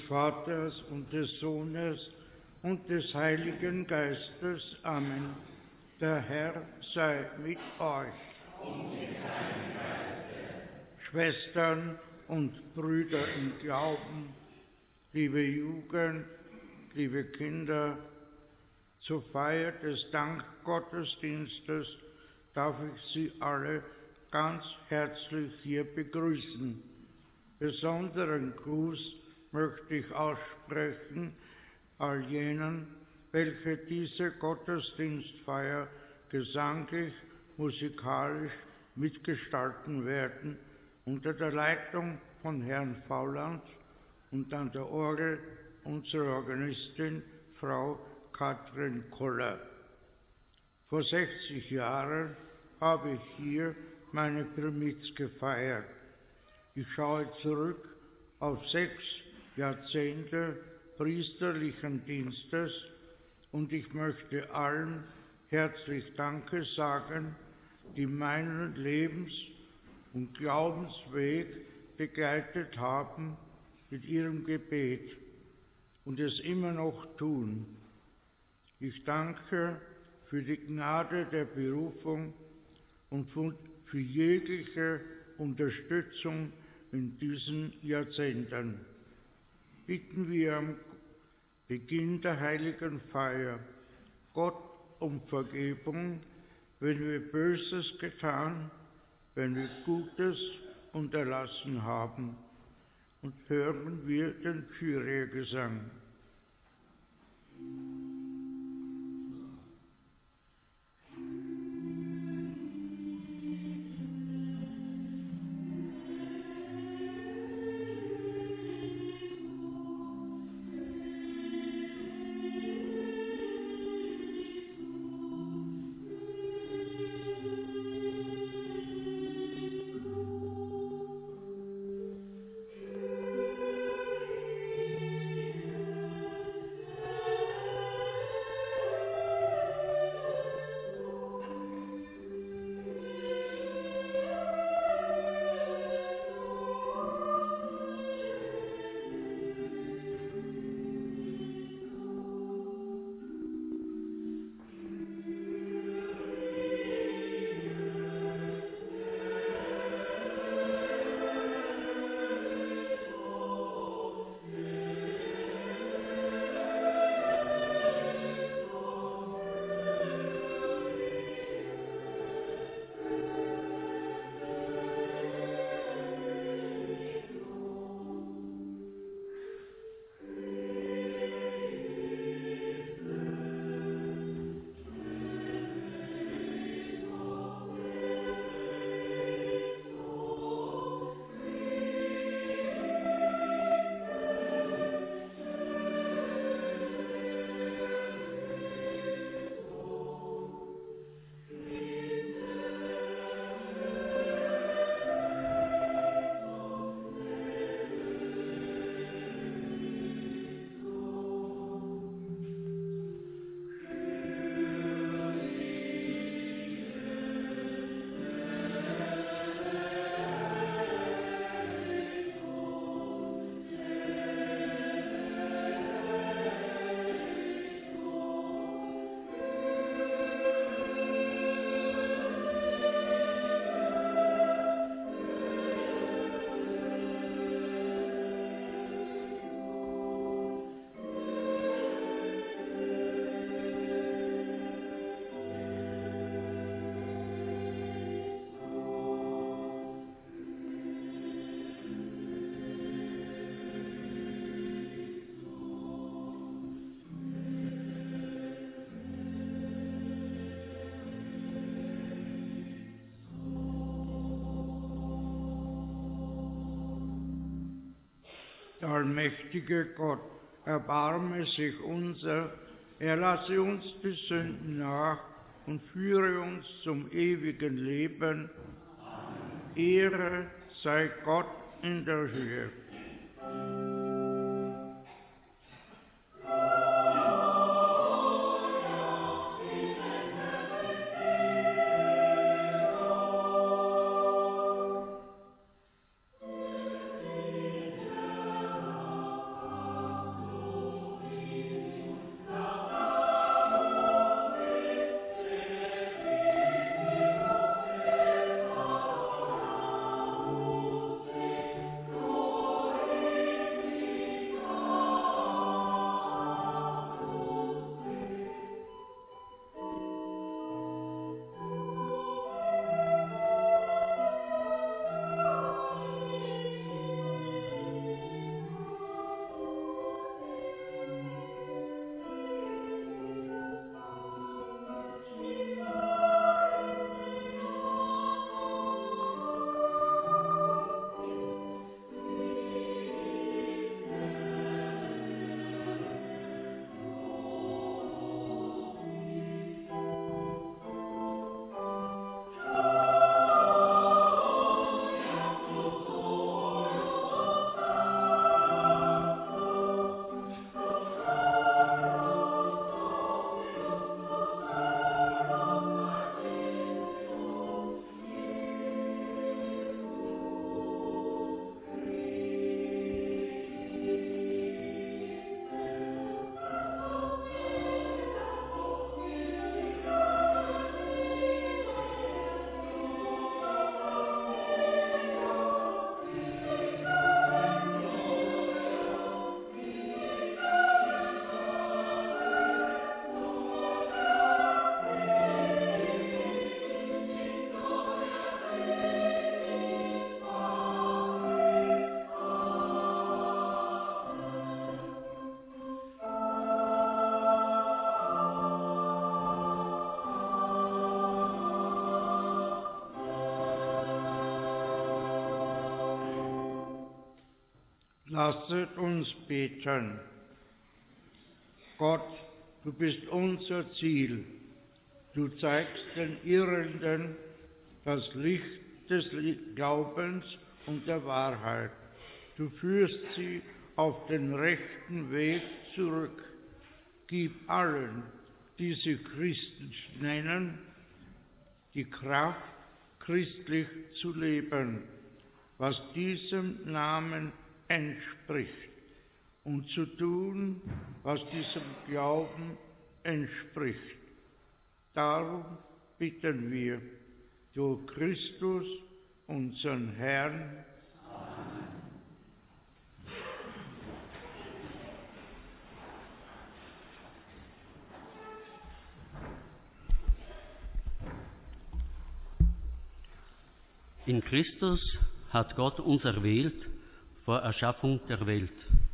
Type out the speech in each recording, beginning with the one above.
Vaters und des Sohnes und des Heiligen Geistes. Amen. Der Herr sei mit euch. Und mit deinem Geiste. Schwestern und Brüder im Glauben, liebe Jugend, liebe Kinder, zur Feier des Dankgottesdienstes darf ich Sie alle ganz herzlich hier begrüßen. Besonderen Gruß möchte ich aussprechen all jenen, welche diese Gottesdienstfeier gesanglich, musikalisch mitgestalten werden, unter der Leitung von Herrn Fauland und an der Orgel unsere Organistin Frau Katrin Koller. Vor 60 Jahren habe ich hier meine Primiz gefeiert. Ich schaue zurück auf 6 Jahrzehnte priesterlichen Dienstes und ich möchte allen herzlich Danke sagen, die meinen Lebens- und Glaubensweg begleitet haben mit ihrem Gebet und es immer noch tun. Ich danke für die Gnade der Berufung und für jegliche Unterstützung in diesen Jahrzehnten. Bitten wir am Beginn der heiligen Feier Gott um Vergebung, wenn wir Böses getan, wenn wir Gutes unterlassen haben. Und hören wir den Kyrie-Gesang. Der allmächtige Gott, erbarme sich unser, er lasse uns die Sünden nach und führe uns zum ewigen Leben. Amen. Ehre sei Gott in der Höhe. Lasset uns beten. Gott, du bist unser Ziel. Du zeigst den Irrenden das Licht des Glaubens und der Wahrheit. Du führst sie auf den rechten Weg zurück. Gib allen, die sich Christen nennen, die Kraft, christlich zu leben, was diesem Namen entspricht, und zu tun, was diesem Glauben entspricht. Darum bitten wir durch Christus, unseren Herrn. Amen. In Christus hat Gott uns erwählt vor Erschaffung der Welt.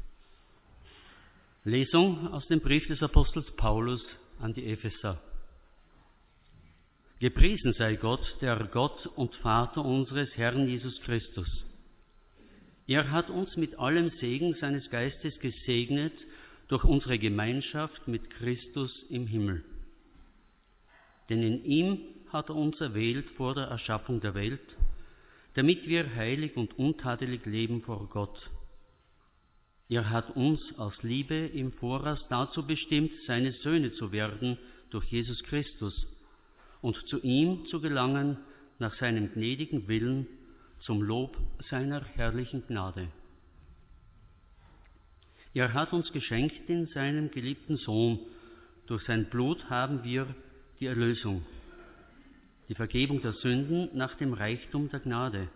Lesung aus dem Brief des Apostels Paulus an die Epheser. Gepriesen sei Gott, der Gott und Vater unseres Herrn Jesus Christus. Er hat uns mit allem Segen seines Geistes gesegnet durch unsere Gemeinschaft mit Christus im Himmel. Denn in ihm hat er uns erwählt vor der Erschaffung der Welt, damit wir heilig und untadelig leben vor Gott. Er hat uns aus Liebe im Voraus dazu bestimmt, seine Söhne zu werden durch Jesus Christus und zu ihm zu gelangen nach seinem gnädigen Willen zum Lob seiner herrlichen Gnade. Er hat uns geschenkt in seinem geliebten Sohn. Durch sein Blut haben wir die Erlösung, die Vergebung der Sünden nach dem Reichtum der Gnade.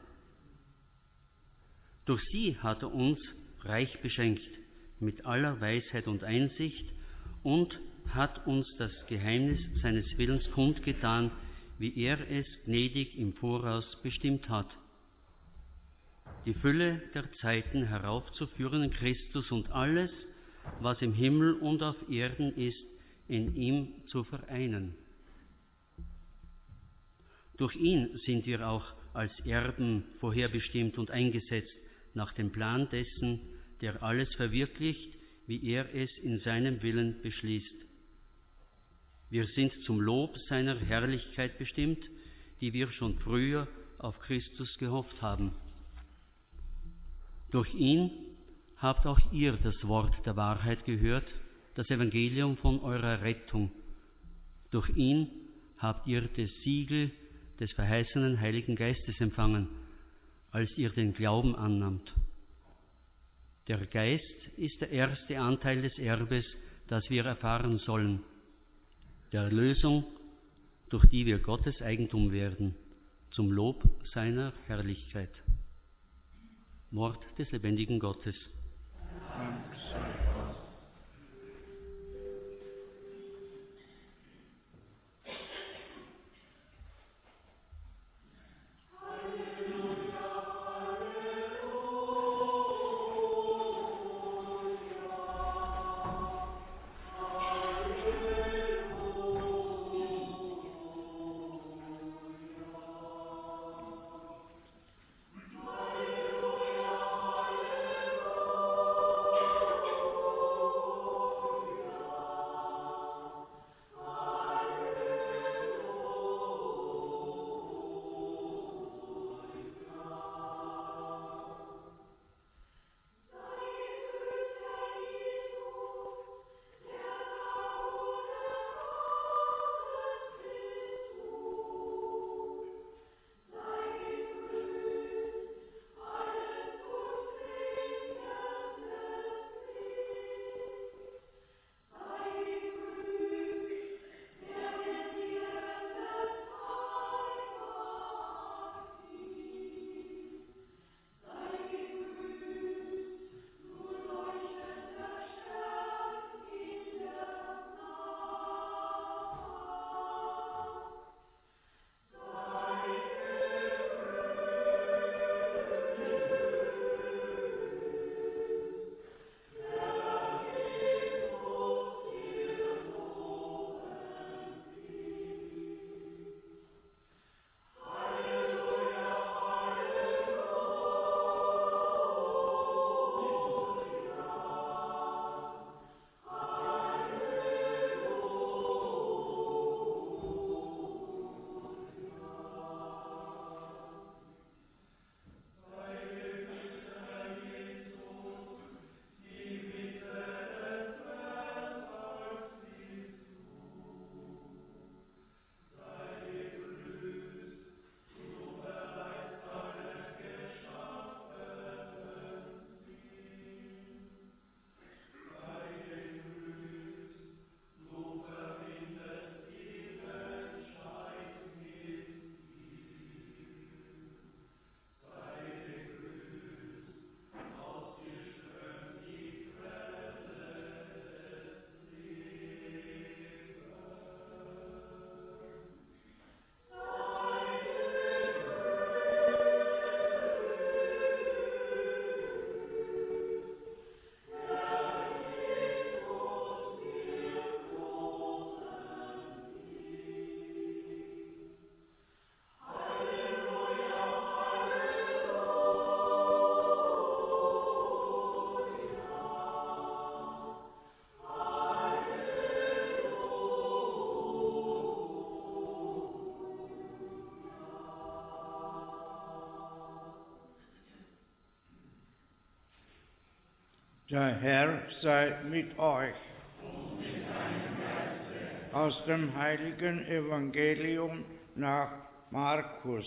Durch sie hat er uns reich beschenkt mit aller Weisheit und Einsicht und hat uns das Geheimnis seines Willens kundgetan, wie er es gnädig im Voraus bestimmt hat, die Fülle der Zeiten heraufzuführen in Christus und alles, was im Himmel und auf Erden ist, in ihm zu vereinen. Durch ihn sind wir auch als Erben vorherbestimmt und eingesetzt nach dem Plan dessen, der alles verwirklicht, wie er es in seinem Willen beschließt. Wir sind zum Lob seiner Herrlichkeit bestimmt, die wir schon früher auf Christus gehofft haben. Durch ihn habt auch ihr das Wort der Wahrheit gehört, das Evangelium von eurer Rettung. Durch ihn habt ihr das Siegel des verheißenen Heiligen Geistes empfangen, als ihr den Glauben annahmt. Der Geist ist der erste Anteil des Erbes, das wir erfahren sollen, der Erlösung, durch die wir Gottes Eigentum werden, zum Lob seiner Herrlichkeit. Wort des lebendigen Gottes. Dank sei Gott. Der Herr sei mit euch. Aus dem heiligen Evangelium nach Markus.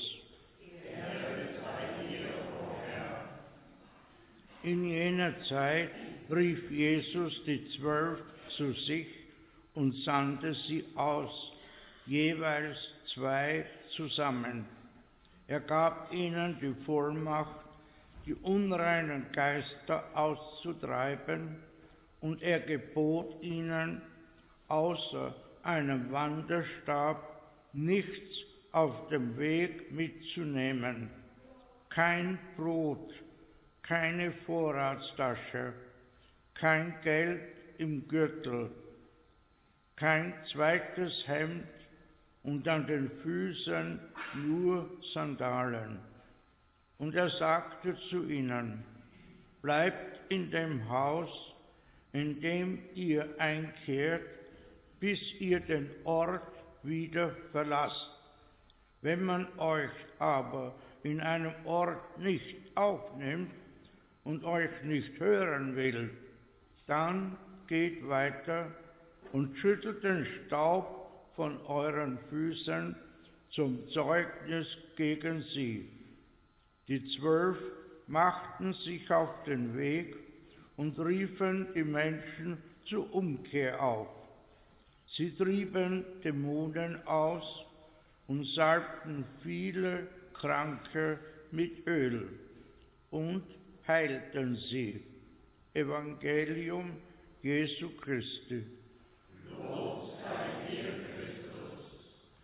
In jener Zeit rief Jesus die 12 zu sich und sandte sie aus, jeweils 2 zusammen. Er gab ihnen die Vollmacht, die unreinen Geister auszutreiben, und er gebot ihnen, außer einem Wanderstab nichts auf dem Weg mitzunehmen, kein Brot, keine Vorratstasche, kein Geld im Gürtel, kein zweites Hemd und an den Füßen nur Sandalen. Und er sagte zu ihnen: Bleibt in dem Haus, in dem ihr einkehrt, bis ihr den Ort wieder verlasst. Wenn man euch aber in einem Ort nicht aufnimmt und euch nicht hören will, dann geht weiter und schüttelt den Staub von euren Füßen zum Zeugnis gegen sie. Die 12 machten sich auf den Weg und riefen die Menschen zur Umkehr auf. Sie trieben Dämonen aus und salbten viele Kranke mit Öl und heilten sie. Evangelium Jesu Christi. Lob sei dir, Christus.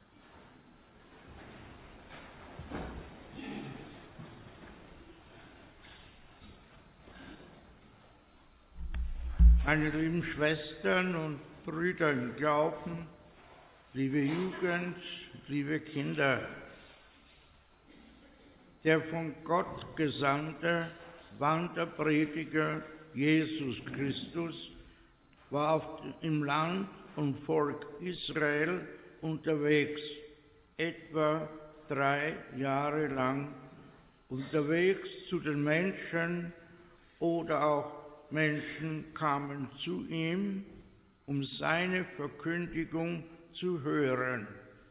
Meine lieben Schwestern und Brüder im Glauben, liebe Jugend, liebe Kinder, der von Gott gesandte Wanderprediger Jesus Christus war im Land und Volk Israel unterwegs, etwa 3 Jahre lang, unterwegs zu den Menschen, oder auch Menschen kamen zu ihm, um seine Verkündigung zu hören.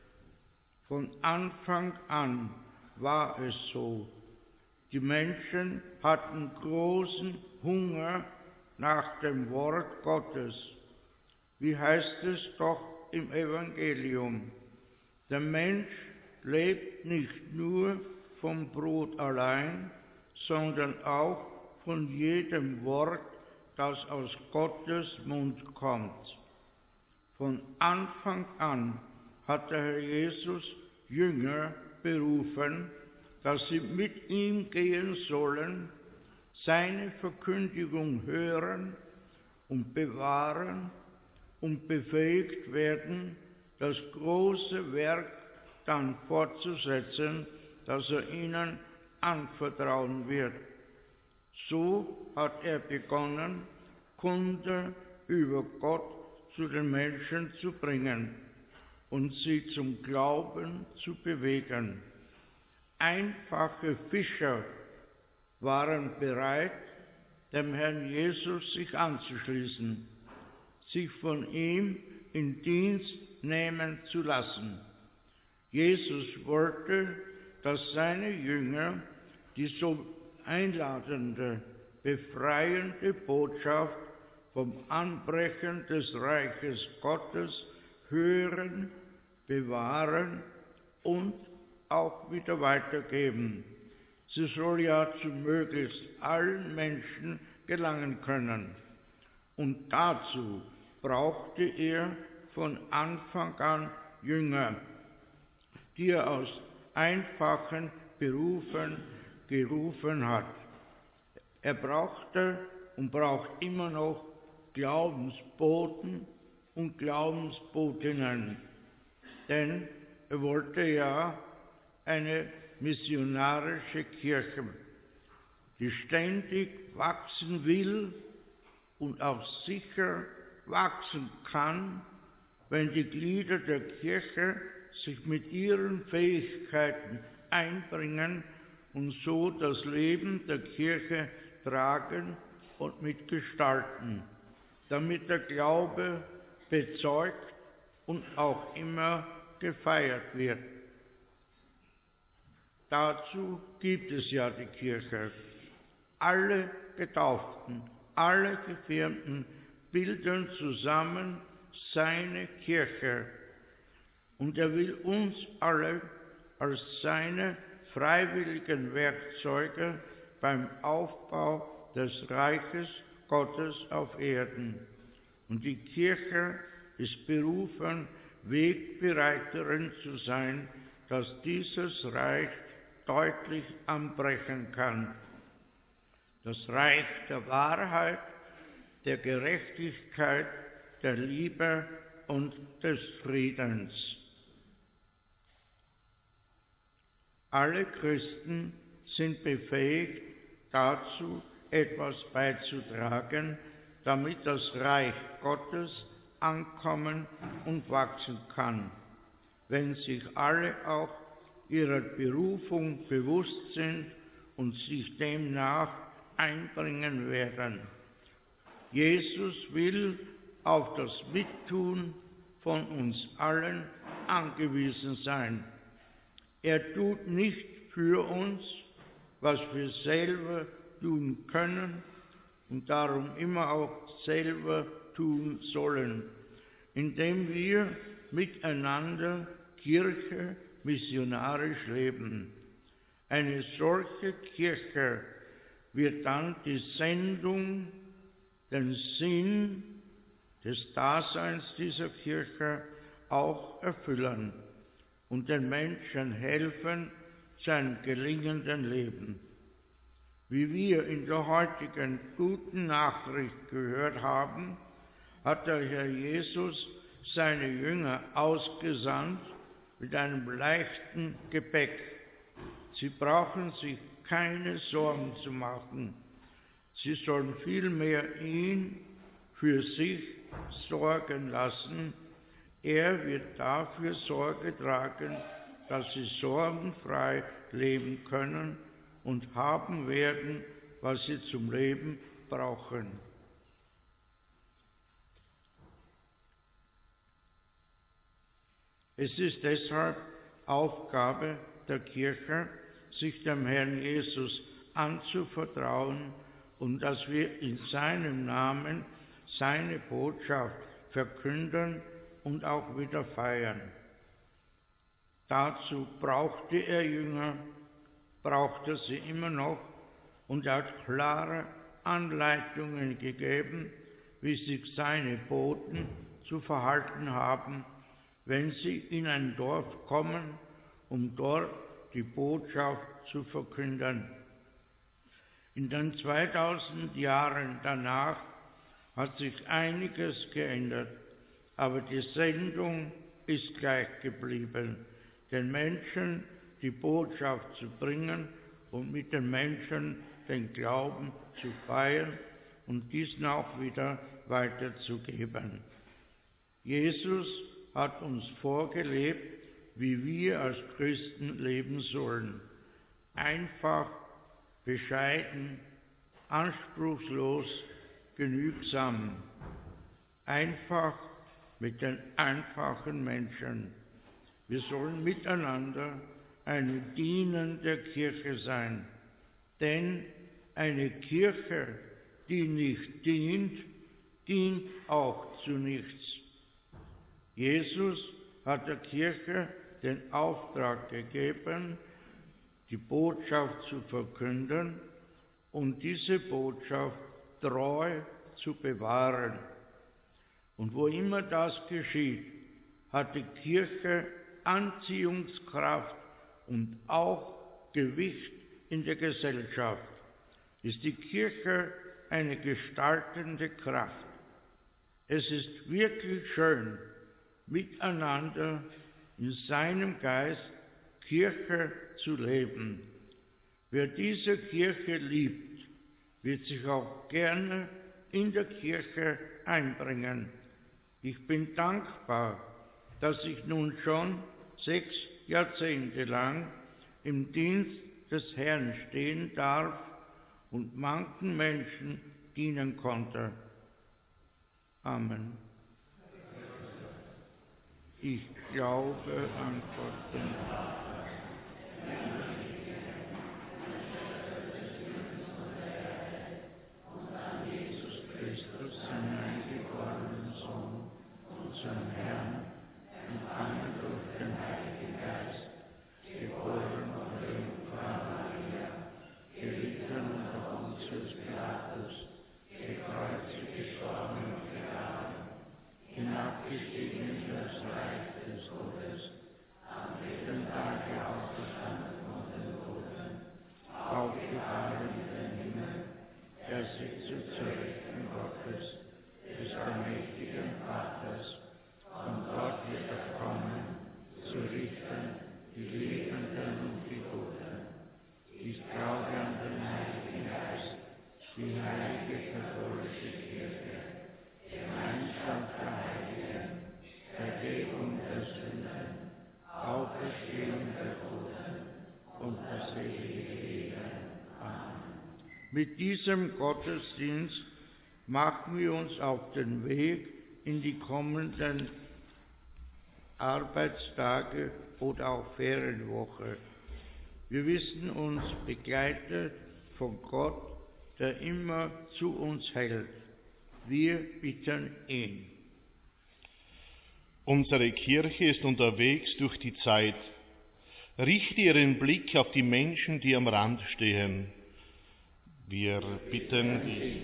Von Anfang an war es so. Die Menschen hatten großen Hunger nach dem Wort Gottes. Wie heißt es doch im Evangelium? Der Mensch lebt nicht nur vom Brot allein, sondern auch von jedem Wort, das aus Gottes Mund kommt. Von Anfang an hat der Herr Jesus Jünger berufen, dass sie mit ihm gehen sollen, seine Verkündigung hören und bewahren und befähigt werden, das große Werk dann fortzusetzen, das er ihnen anvertrauen wird. So hat er begonnen, Kunde über Gott zu den Menschen zu bringen und sie zum Glauben zu bewegen. Einfache Fischer waren bereit, dem Herrn Jesus sich anzuschließen, sich von ihm in Dienst nehmen zu lassen. Jesus wollte, dass seine Jünger die so einladende, befreiende Botschaft vom Anbrechen des Reiches Gottes hören, bewahren und auch wieder weitergeben. Sie soll ja zu möglichst allen Menschen gelangen können. Und dazu brauchte er von Anfang an Jünger, die er aus einfachen Berufen gerufen hat. Er brauchte und braucht immer noch Glaubensboten und Glaubensbotinnen, denn er wollte ja eine missionarische Kirche, die ständig wachsen will und auch sicher wachsen kann, wenn die Glieder der Kirche sich mit ihren Fähigkeiten einbringen und so das Leben der Kirche tragen und mitgestalten, damit der Glaube bezeugt und auch immer gefeiert wird. Dazu gibt es ja die Kirche. Alle Getauften, alle Gefirmten bilden zusammen seine Kirche. Und er will uns alle als seine freiwilligen Werkzeuge beim Aufbau des Reiches Gottes auf Erden. Und die Kirche ist berufen, Wegbereiterin zu sein, dass dieses Reich deutlich anbrechen kann. Das Reich der Wahrheit, der Gerechtigkeit, der Liebe und des Friedens. Alle Christen sind befähigt, dazu etwas beizutragen, damit das Reich Gottes ankommen und wachsen kann, wenn sich alle auch ihrer Berufung bewusst sind und sich demnach einbringen werden. Jesus will auf das Mittun von uns allen angewiesen sein. Er tut nicht für uns, was wir selber tun können und darum immer auch selber tun sollen, indem wir miteinander Kirche missionarisch leben. Eine solche Kirche wird dann die Sendung, den Sinn des Daseins dieser Kirche auch erfüllen und den Menschen helfen zu einem gelingenden Leben. Wie wir in der heutigen guten Nachricht gehört haben, hat der Herr Jesus seine Jünger ausgesandt mit einem leichten Gepäck. Sie brauchen sich keine Sorgen zu machen. Sie sollen vielmehr ihn für sich sorgen lassen. Er wird dafür Sorge tragen, dass sie sorgenfrei leben können und haben werden, was sie zum Leben brauchen. Es ist deshalb Aufgabe der Kirche, sich dem Herrn Jesus anzuvertrauen und dass wir in seinem Namen seine Botschaft verkünden und auch wieder feiern. Dazu brauchte er Jünger, braucht er sie immer noch und er hat klare Anleitungen gegeben, wie sich seine Boten zu verhalten haben, wenn sie in ein Dorf kommen, um dort die Botschaft zu verkünden. In den 2000 Jahren danach hat sich einiges geändert, aber die Sendung ist gleich geblieben, den Menschen die Botschaft zu bringen und mit den Menschen den Glauben zu feiern und diesen auch wieder weiterzugeben. Jesus hat uns vorgelebt, wie wir als Christen leben sollen. Einfach, bescheiden, anspruchslos, genügsam. Einfach mit den einfachen Menschen. Wir sollen miteinander eine dienende Kirche sein. Denn eine Kirche, die nicht dient, dient auch zu nichts. Jesus hat der Kirche den Auftrag gegeben, die Botschaft zu verkünden und diese Botschaft treu zu bewahren. Und wo immer das geschieht, hat die Kirche Anziehungskraft und auch Gewicht in der Gesellschaft. Ist die Kirche eine gestaltende Kraft. Es ist wirklich schön, miteinander in seinem Geist Kirche zu leben. Wer diese Kirche liebt, wird sich auch gerne in der Kirche einbringen. Ich bin dankbar, dass ich nun schon 6 Jahrzehnte lang im Dienst des Herrn stehen darf und manchen Menschen dienen konnte. Amen. Ich glaube an Gott, den Vater, und an Jesus Christus, seinen eingeborenen Sohn, unseren Herrn, empfangen durch den Heiligen Geist, geboren von der Jungfrau Maria, gelitten unter Pontius Pilatus, gekreuzigt, gestorben und begraben, hinabgestiegen in das Reich des Todes, am dritten Tage auferstanden von den Toten, aufgefahren in den Himmel, er sitzt zu Rechten Gottes, des allmächtigen Vaters, und dort wird er kommen, zu richten die Lebenden und die Toten. Ich glaube an den Heiligen Geist, die heilige katholische Kirche, Gemeinschaft der Heiligen, Vergebung der Sünden, Auferstehung der Toten und das ewige Leben. Amen. Mit diesem Gottesdienst machen wir uns auf den Weg in die kommenden Arbeitstage oder auch Ferienwoche. Wir wissen uns begleitet von Gott, der immer zu uns hält. Wir bitten ihn. Unsere Kirche ist unterwegs durch die Zeit. Richte Ihren Blick auf die Menschen, die am Rand stehen. Wir bitten dich.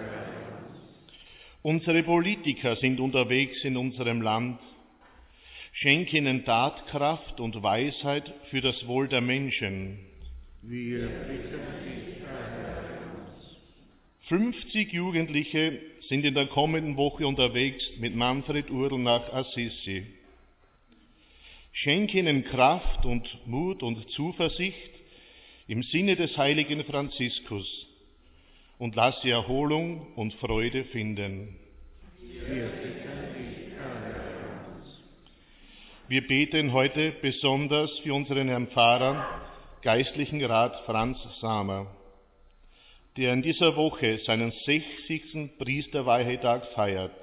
Unsere Politiker sind unterwegs in unserem Land. Schenke ihnen Tatkraft und Weisheit für das Wohl der Menschen. Wir bitten dich, erhöre uns. 50 Jugendliche sind in der kommenden Woche unterwegs mit Manfred Url nach Assisi. Schenke ihnen Kraft und Mut und Zuversicht im Sinne des heiligen Franziskus und lass sie Erholung und Freude finden. Wir bitten dich, erhöre uns. Wir beten heute besonders für unseren Herrn Pfarrer, Geistlichen Rat Franz Samer, der in dieser Woche seinen 60. Priesterweihetag feiert.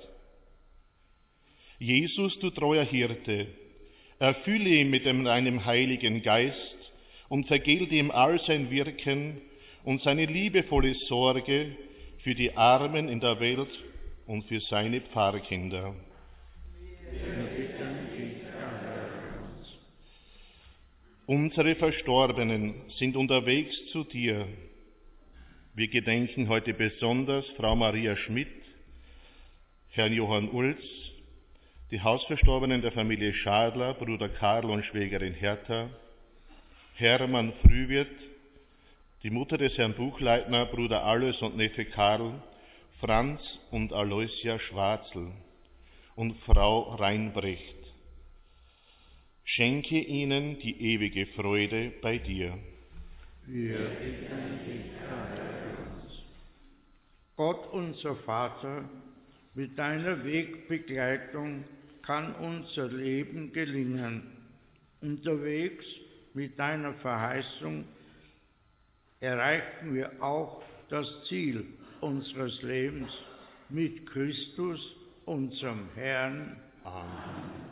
Jesus, du treuer Hirte, erfülle ihn mit deinem Heiligen Geist und vergelte ihm all sein Wirken und seine liebevolle Sorge für die Armen in der Welt und für seine Pfarrkinder. Wir bitten dich, erhöre uns. Unsere Verstorbenen sind unterwegs zu dir. Wir gedenken heute besonders Frau Maria Schmidt, Herrn Johann Ulz, die Hausverstorbenen der Familie Schadler, Bruder Karl und Schwägerin Hertha, Hermann Frühwirt, die Mutter des Herrn Buchleitner, Bruder Alois und Neffe Karl, Franz und Aloysia Schwarzl und Frau Reinbrecht. Schenke ihnen die ewige Freude bei dir. Wir bitten dich, erhöre uns. Gott, unser Vater, mit deiner Wegbegleitung kann unser Leben gelingen. Unterwegs mit deiner Verheißung erreichen wir auch das Ziel unseres Lebens mit Christus, unserem Herrn. Amen.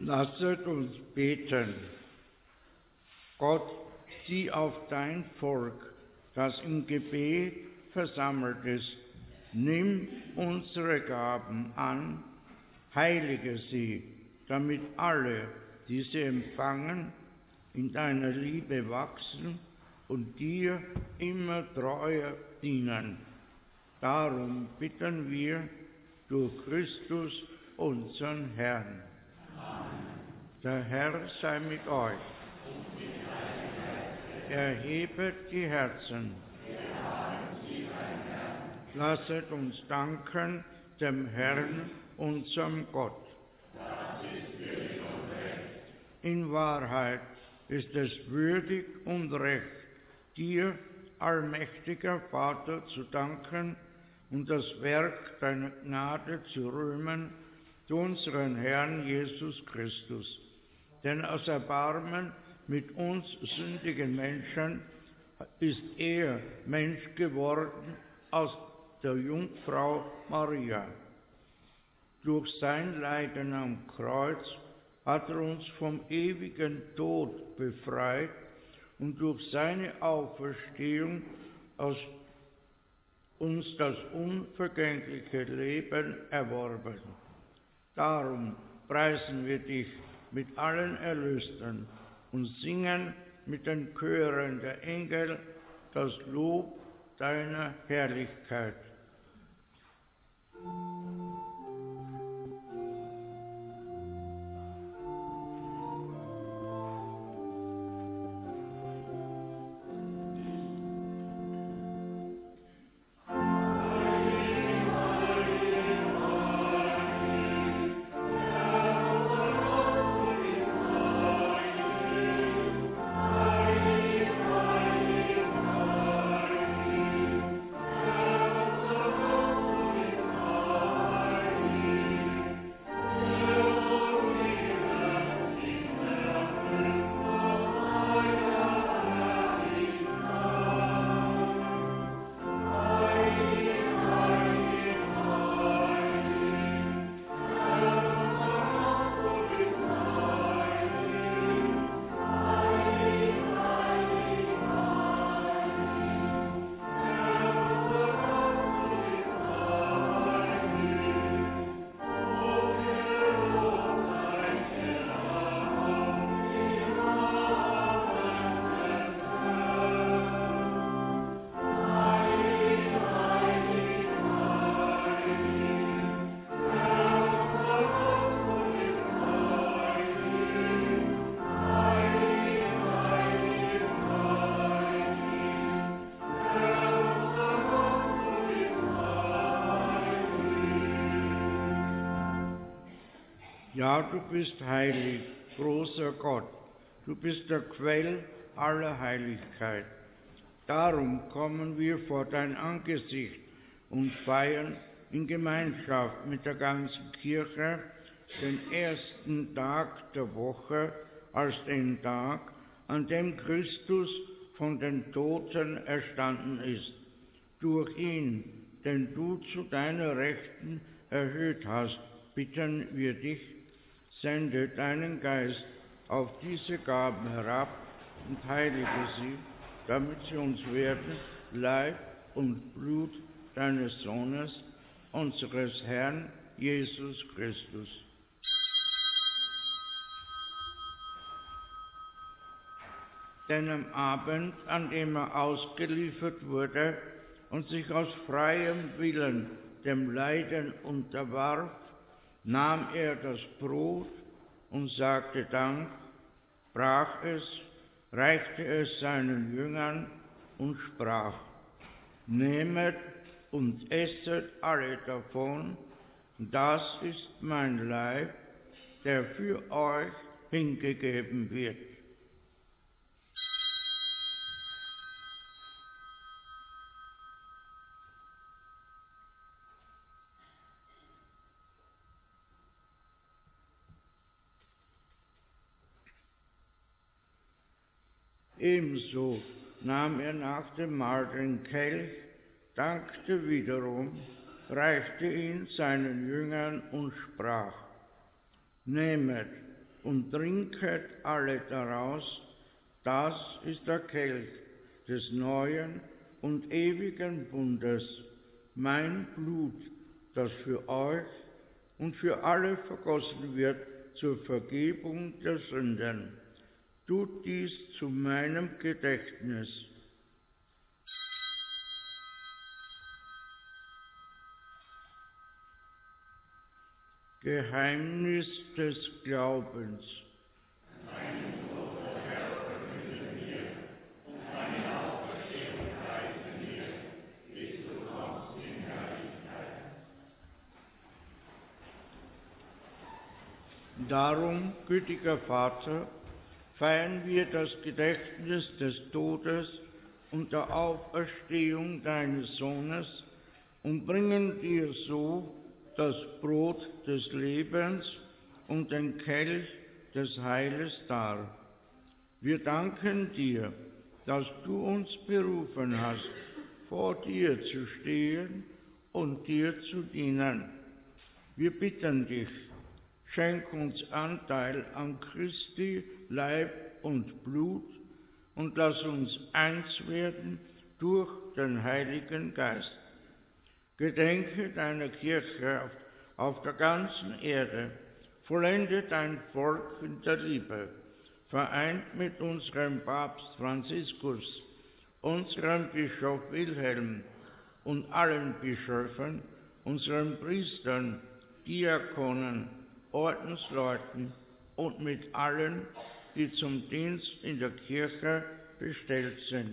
Lasset uns beten. Gott, sieh auf dein Volk, das im Gebet versammelt ist. Nimm unsere Gaben an, heilige sie, damit alle, die sie empfangen, in deiner Liebe wachsen und dir immer treuer dienen. Darum bitten wir durch Christus, unseren Herrn. Der Herr sei mit euch. Erhebet die Herzen. Lasset uns danken dem Herrn, unserem Gott. In Wahrheit ist es würdig und recht, dir, allmächtiger Vater, zu danken und das Werk deiner Gnade zu rühmen durch unseren Herrn Jesus Christus. Denn aus Erbarmen mit uns sündigen Menschen ist er Mensch geworden aus der Jungfrau Maria. Durch sein Leiden am Kreuz hat er uns vom ewigen Tod befreit und durch seine Auferstehung uns das unvergängliche Leben erworben. Darum preisen wir dich mit allen Erlösten und singen mit den Chören der Engel das Lob deiner Herrlichkeit. Ja, du bist heilig, großer Gott, du bist der Quell aller Heiligkeit. Darum kommen wir vor dein Angesicht und feiern in Gemeinschaft mit der ganzen Kirche den ersten Tag der Woche als den Tag, an dem Christus von den Toten erstanden ist. Durch ihn, den du zu deiner Rechten erhöht hast, bitten wir dich, sende deinen Geist auf diese Gaben herab und heilige sie, damit sie uns werden, Leib und Blut deines Sohnes, unseres Herrn Jesus Christus. Denn am Abend, an dem er ausgeliefert wurde und sich aus freiem Willen dem Leiden unterwarf, nahm er das Brot und sagte Dank, brach es, reichte es seinen Jüngern und sprach: Nehmet und esset alle davon, das ist mein Leib, der für euch hingegeben wird. Ebenso nahm er nach dem Mahl den Kelch, dankte wiederum, reichte ihn seinen Jüngern und sprach: Nehmet, und trinket alle daraus. Das ist der Kelch des neuen und ewigen Bundes, mein Blut, das für euch und für alle vergossen wird zur Vergebung der Sünden. Tut dies zu meinem Gedächtnis. Geheimnis des Glaubens. Darum, gütiger Vater, feiern wir das Gedächtnis des Todes und der Auferstehung deines Sohnes und bringen dir so das Brot des Lebens und den Kelch des Heiles dar. Wir danken dir, dass du uns berufen hast, vor dir zu stehen und dir zu dienen. Wir bitten dich, schenk uns Anteil an Christi Leib und Blut und lass uns eins werden durch den Heiligen Geist. Gedenke deiner Kirche auf der ganzen Erde, vollende dein Volk in der Liebe, vereint mit unserem Papst Franziskus, unserem Bischof Wilhelm und allen Bischöfen, unseren Priestern, Diakonen, Ordensleuten und mit allen, die zum Dienst in der Kirche bestellt sind.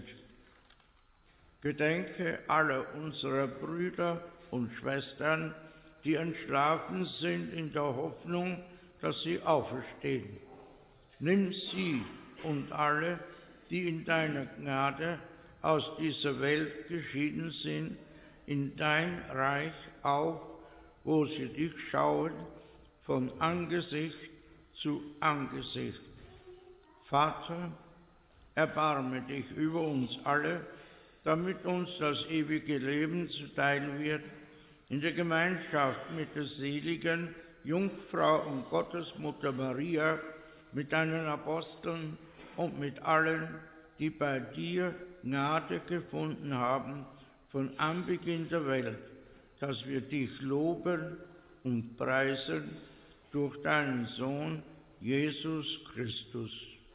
Gedenke aller unserer Brüder und Schwestern, die entschlafen sind in der Hoffnung, dass sie auferstehen. Nimm sie und alle, die in deiner Gnade aus dieser Welt geschieden sind, in dein Reich auf, wo sie dich schauen, von Angesicht zu Angesicht. Vater, erbarme dich über uns alle, damit uns das ewige Leben zuteil wird, in der Gemeinschaft mit der seligen Jungfrau und Gottesmutter Maria, mit deinen Aposteln und mit allen, die bei dir Gnade gefunden haben von Anbeginn der Welt, dass wir dich loben und preisen durch deinen Sohn Jesus Christus.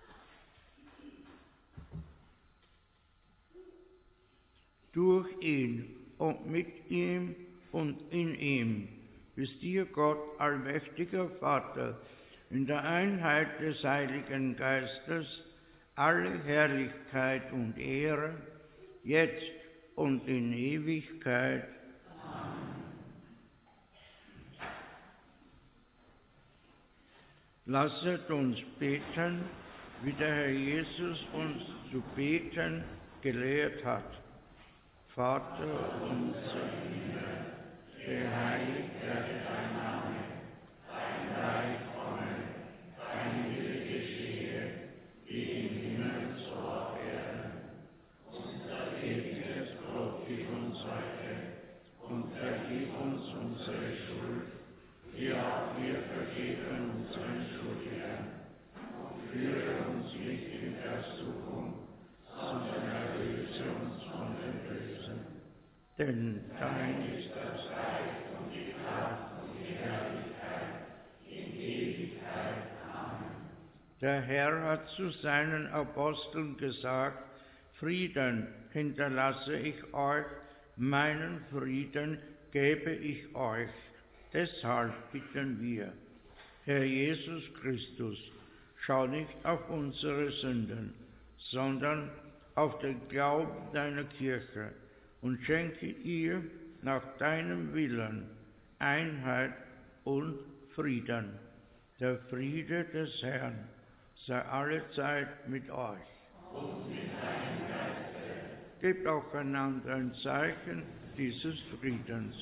Durch ihn und mit ihm und in ihm ist dir Gott, allmächtiger Vater, in der Einheit des Heiligen Geistes alle Herrlichkeit und Ehre, jetzt und in Ewigkeit. Amen. Lasset uns beten, wie der Herr Jesus uns zu beten gelehrt hat. Vater unser im Himmel, geheiligt werde dein Name, dein Reich komme, dein Wille geschehe, wie im Himmel so auf Erden. Unser tägliches Brot gib uns heute und vergib uns unsere Schuld, wie auch wir vergeben unseren Schuldigern. Und führe uns nicht in Versuchung, sondern erlöse uns von dem Bösen. Denn dein ist das Reich und die Kraft und die Herrlichkeit in Ewigkeit. Amen. Der Herr hat zu seinen Aposteln gesagt, Frieden hinterlasse ich euch, meinen Frieden gebe ich euch. Deshalb bitten wir, Herr Jesus Christus, schau nicht auf unsere Sünden, sondern auf den Glauben deiner Kirche und schenke ihr nach deinem Willen Einheit und Frieden. Der Friede des Herrn sei allezeit mit euch. Und mit deinem Geiste. Gebt auch einander ein Zeichen dieses Friedens.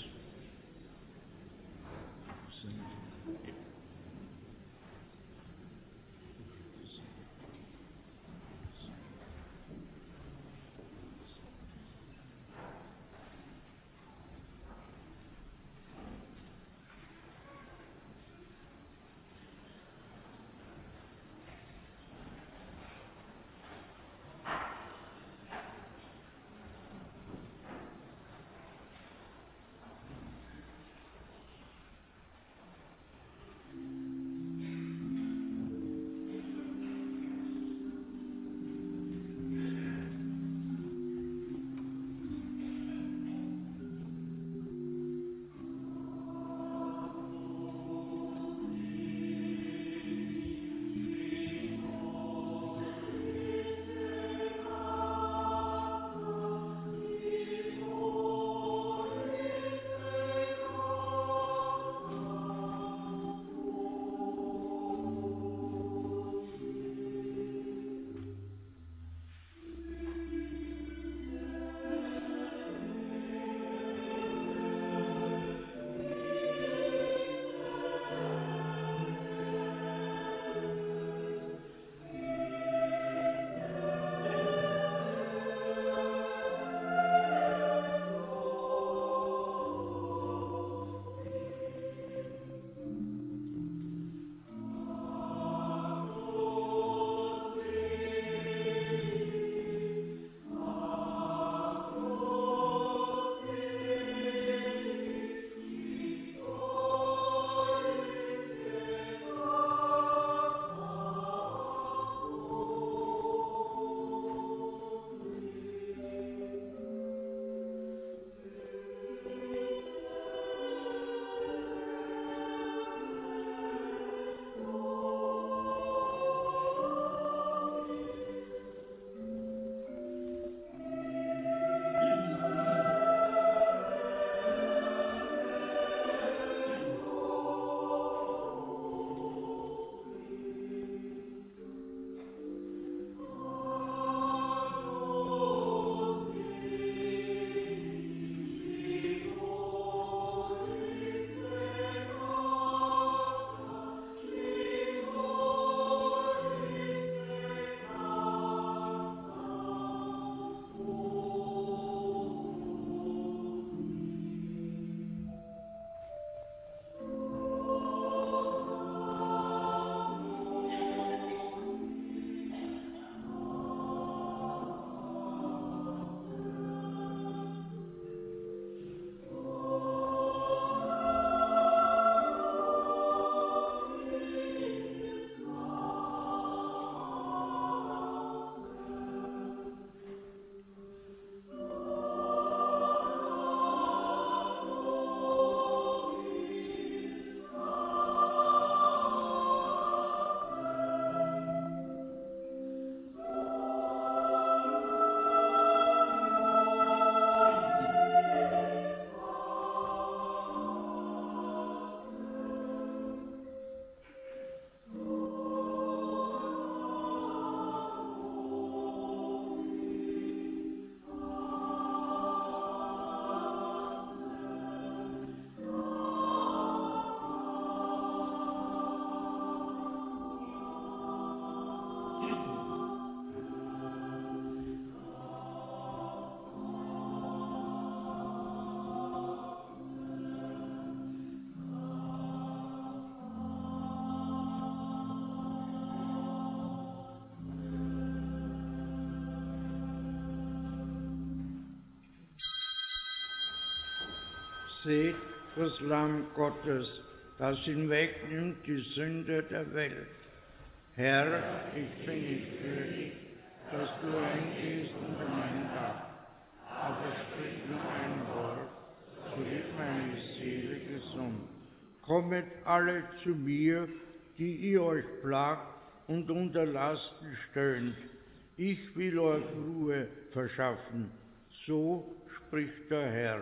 Seht das Lamm Gottes, das hinwegnimmt die Sünde der Welt. Herr, ich bin nicht würdig, dass du eingehst unter mein Dach, aber sprich nur ein Wort, so wird meine Seele gesund. Kommet alle zu mir, die ihr euch plagt und unter Lasten stöhnt. Ich will euch Ruhe verschaffen. So spricht der Herr.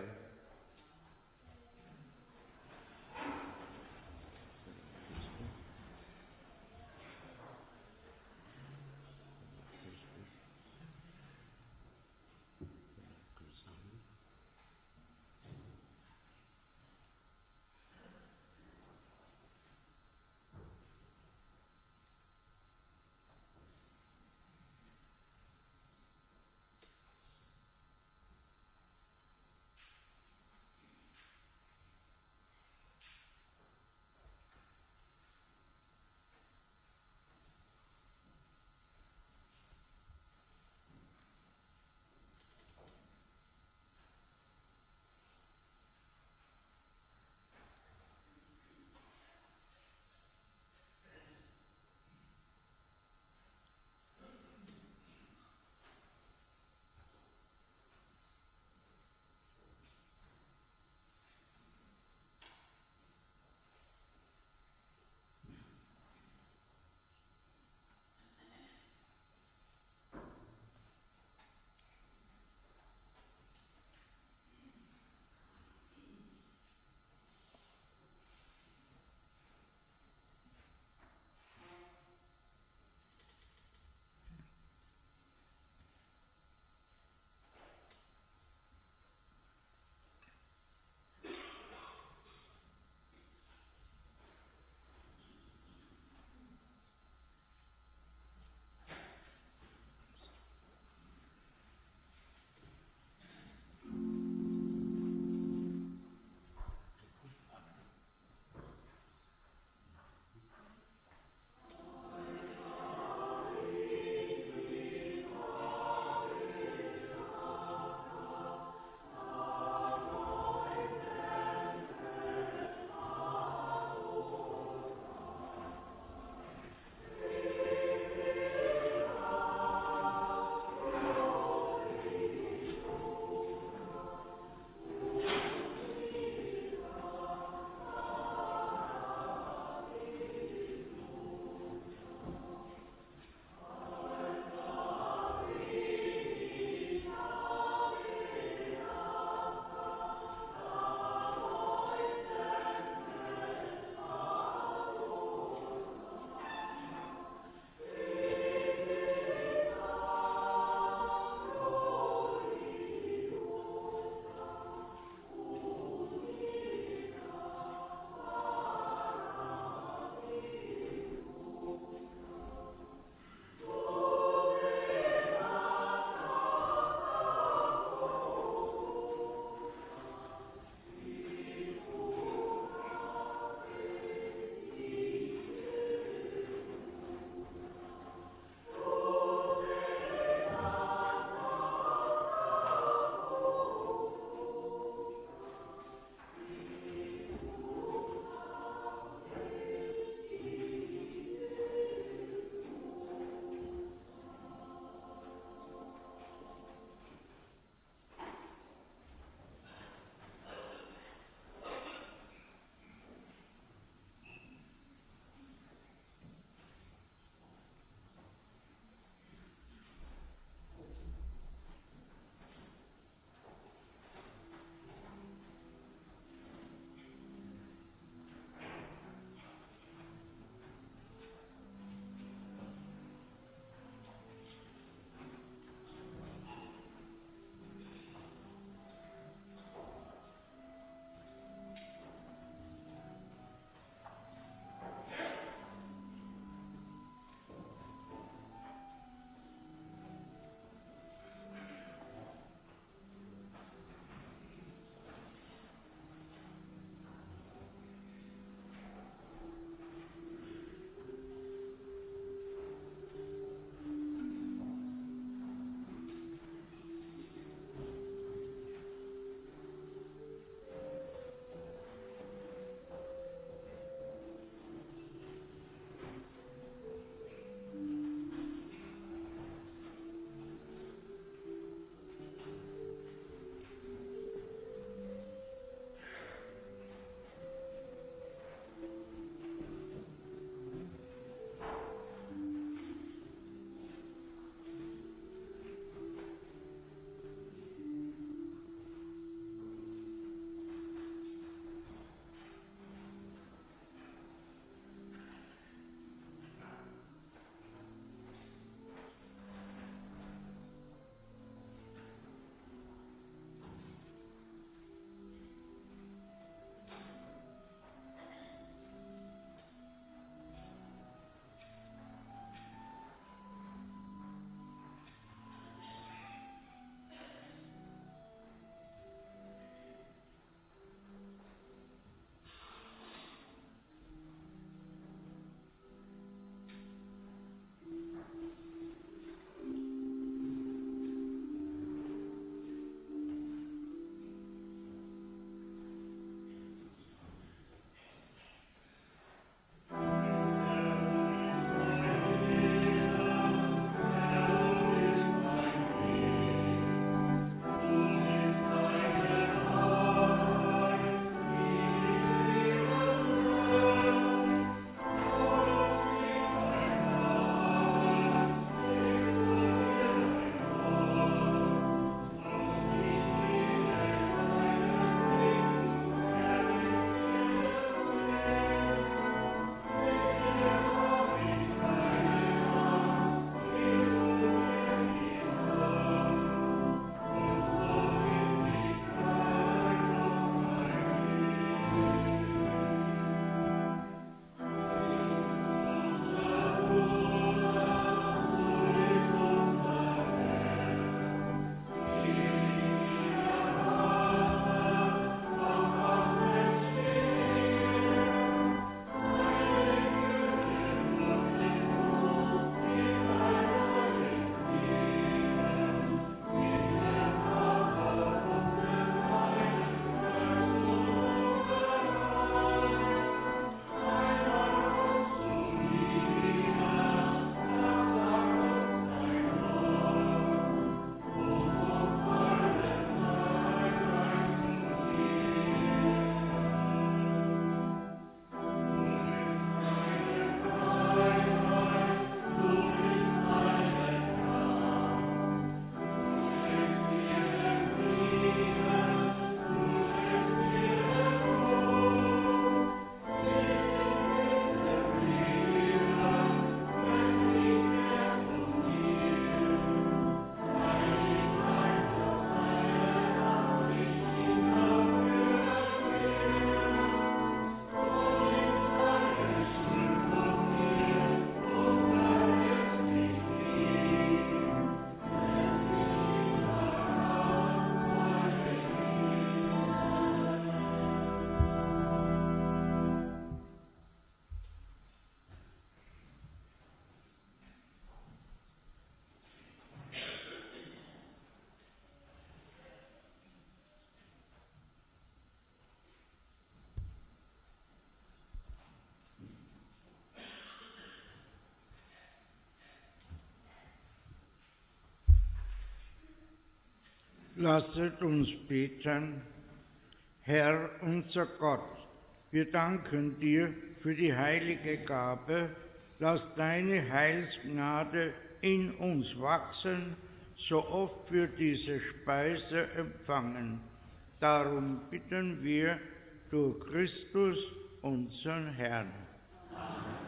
Lasset uns beten. Herr, unser Gott, wir danken dir für die heilige Gabe. Lass deine Heilsgnade in uns wachsen, so oft wir diese Speise empfangen. Darum bitten wir durch Christus, unseren Herrn. Amen.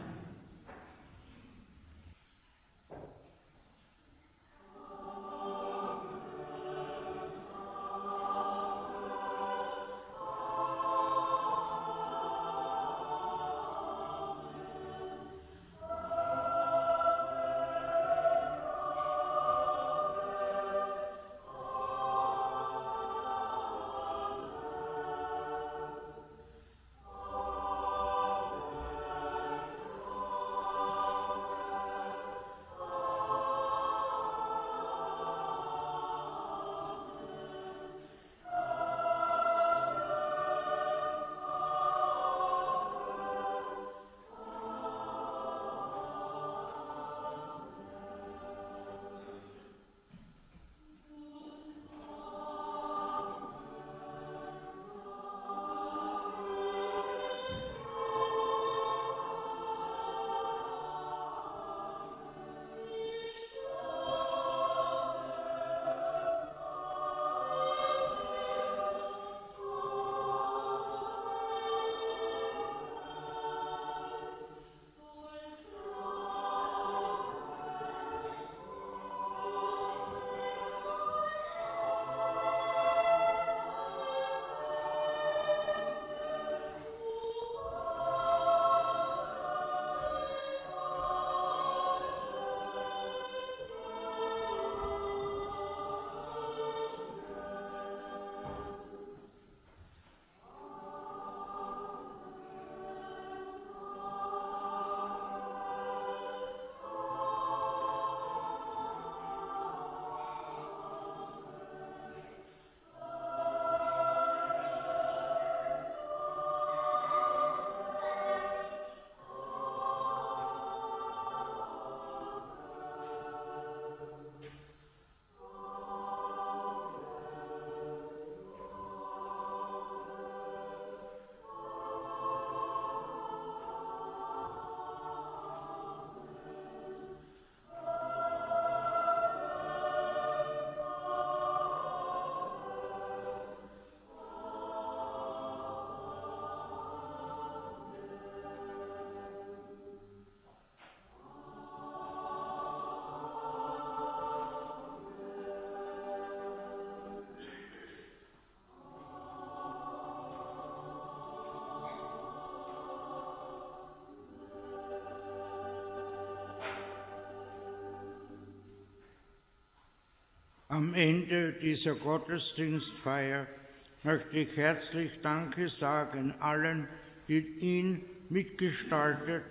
Am Ende dieser Gottesdienstfeier möchte ich herzlich Danke sagen allen, die ihn mitgestaltet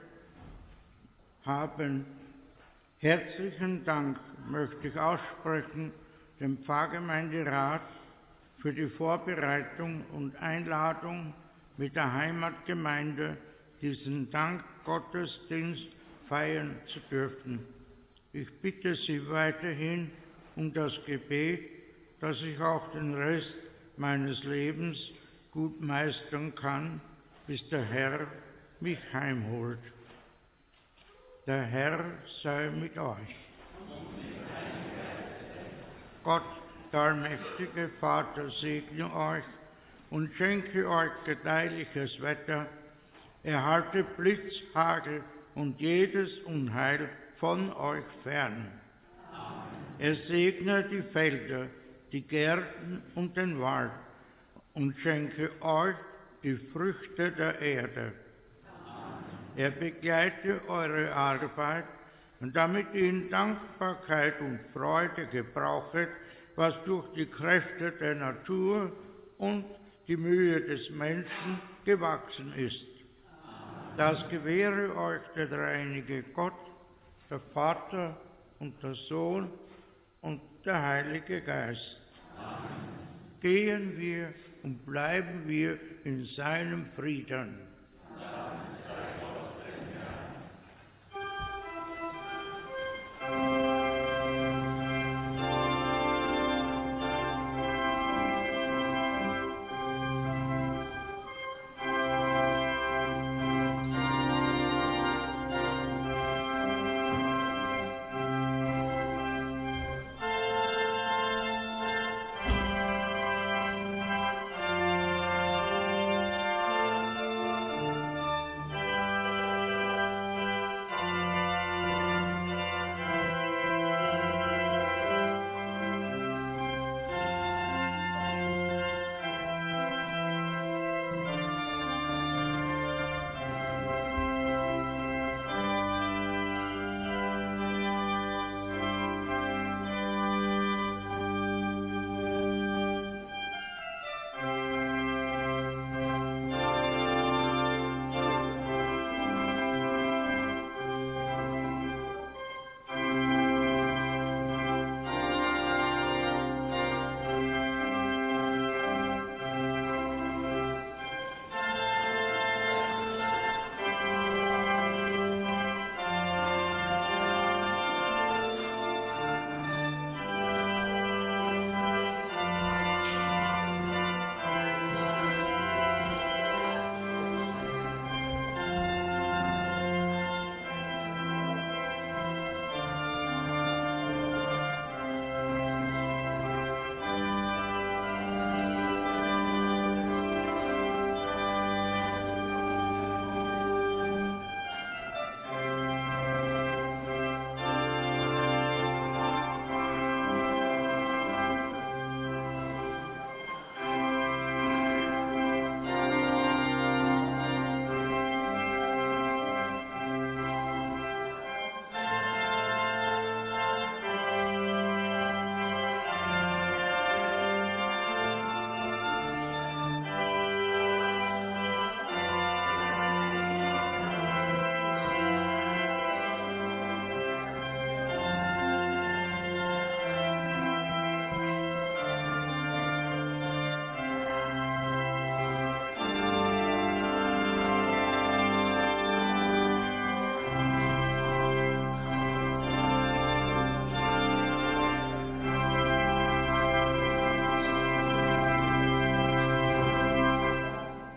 haben. Herzlichen Dank möchte ich aussprechen dem Pfarrgemeinderat für die Vorbereitung und Einladung mit der Heimatgemeinde diesen Dankgottesdienst feiern zu dürfen. Ich bitte Sie weiterhin um das Gebet, dass ich auch den Rest meines Lebens gut meistern kann, bis der Herr mich heimholt. Der Herr sei mit euch. Gott, der allmächtige Vater, segne euch und schenke euch gedeihliches Wetter, erhalte Blitz, Hagel und jedes Unheil von euch fern. Er segne die Felder, die Gärten und den Wald und schenke euch die Früchte der Erde. Er begleite eure Arbeit und damit ihr in Dankbarkeit und Freude gebrauchet, was durch die Kräfte der Natur und die Mühe des Menschen gewachsen ist. Das gewähre euch der dreieinige Gott, der Vater und der Sohn und der Heilige Geist. Amen. Gehen wir und bleiben wir in seinem Frieden.